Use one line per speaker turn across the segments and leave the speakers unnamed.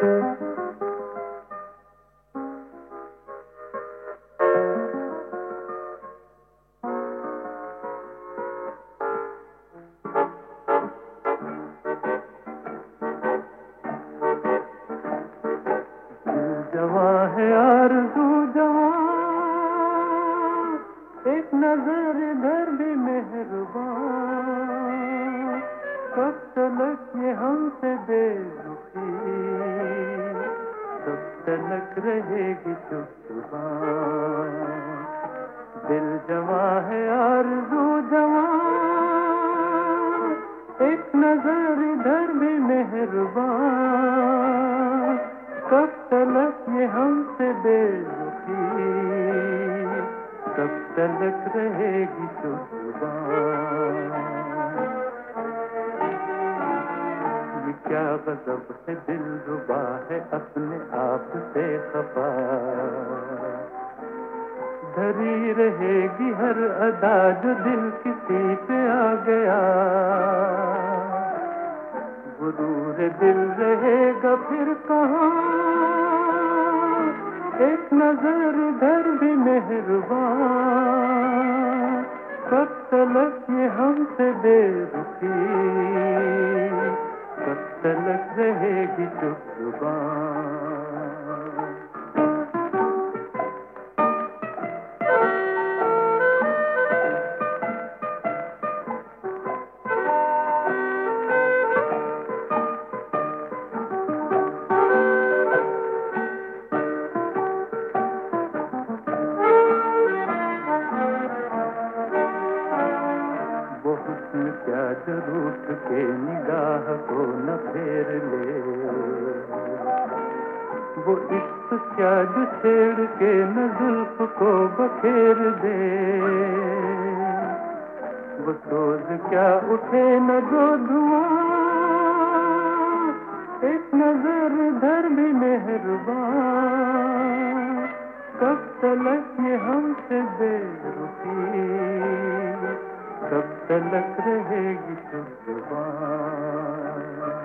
जवां है आरज़ू जवां, एक नजर इधर भी मेहरबान, कब तलक ये हमसे बेरुखी, कब तलक रहेगी चुप जुबान। दिल जवां है आरज़ू जवां, एक नजर इधर भी मेहरबान, कब तलक ये हमसे बेरुखी, कब तलक रहेगी जुबान। ये क्या गज़ब है दिलरुबा है अपने आप से खफा, धरी रहेगी हर अदा जो दिल किसी पे आ गया, गुरूर दिल रहेगा फिर कहाँ, एक नजर इधर भी मेहरबान, कब तलक ये हमसे बेरुखी, कब तलक रहेगी चुप जुबान। क्या जो रूठ के निगाह को न फेर ले, वो इश्क क्या जो छेड़ के न जुल्फ को बखेर दे, वो सोज क्या उठे न जो धुआं, एक नजर इधर भी मेहरबान, कब तलक ये हमसे बेरुखी, कब तलक रहेगी चुप जुबान।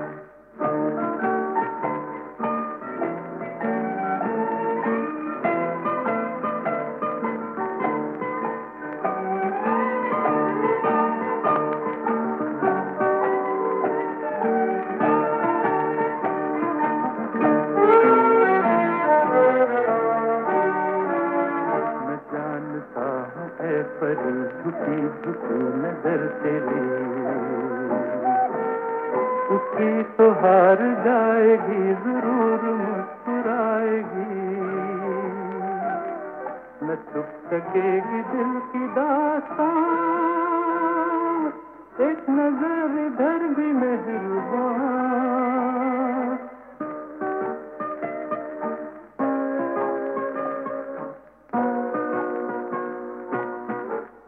मैं जानता हूँ ऐ परी झुकी झुकी नजर तेरी, उसकी तो हार जाएगी जरूर मुस्कुराएगी, न छुप सकेगी दिल की दास्तां, एक नजर इधर भी मेहरबान,